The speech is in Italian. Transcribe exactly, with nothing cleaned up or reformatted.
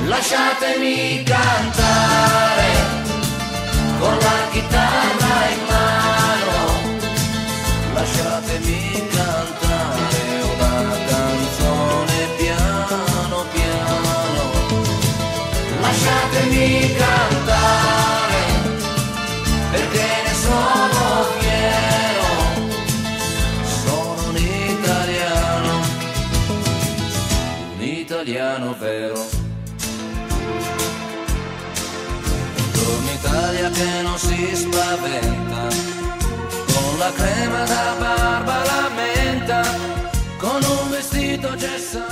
Lasciatemi cantare con la chitarra in mano, lasciatemi cantare una canzone piano piano, lasciatemi cantare perché ne sono fiero, sono un italiano, un italiano vero. Italia che non si spaventa, con la crema da barba la menta, con un vestito gessato.